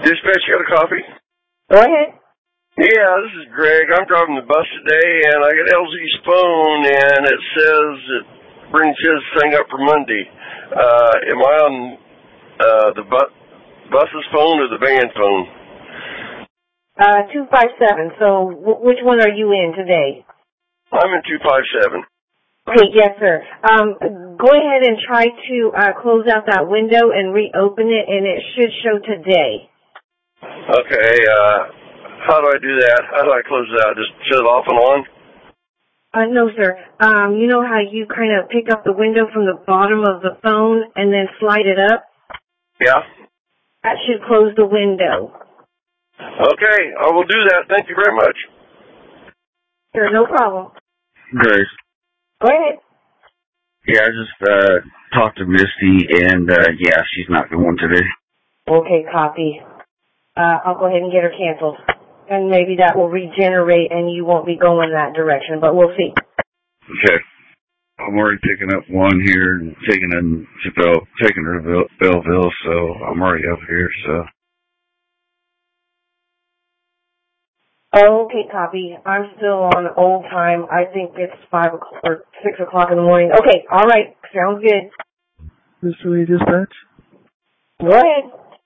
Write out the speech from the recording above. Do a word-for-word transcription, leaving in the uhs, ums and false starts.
Dispatch, you got a copy? Go ahead. Yeah, this is Greg. I'm driving the bus today, and I got L Z's phone, and it says it brings his thing up for Monday. Uh, am I on uh, the bu- bus's phone or the van phone? Uh, two five seven. So w- which one are you in today? I'm in two five seven. Okay, yes, sir. Um, go ahead and try to uh, close out that window and reopen it, and it should show today. Okay, uh, how do I do that? How do I close it out? Just shut it off and on? Uh, no, sir. Um, you know how you kind of pick up the window from the bottom of the phone and then slide it up? Yeah. That should close the window. Okay, I will do that. Thank you very much. Sure, no problem. Grace. Go ahead. Yeah, I just uh, talked to Misty, and uh, yeah, she's not going today. Okay, copy. Uh, I'll go ahead and get her canceled. And maybe that will regenerate and you won't be going that direction, but we'll see. Okay. I'm already picking up one here and taking in to Bell, taking her to Belleville, so I'm already up here, so. Okay, copy. I'm still on old time. I think it's five o'clock or six o'clock in the morning. Okay, all right. Sounds good. Mister Lee Dispatch? Go ahead.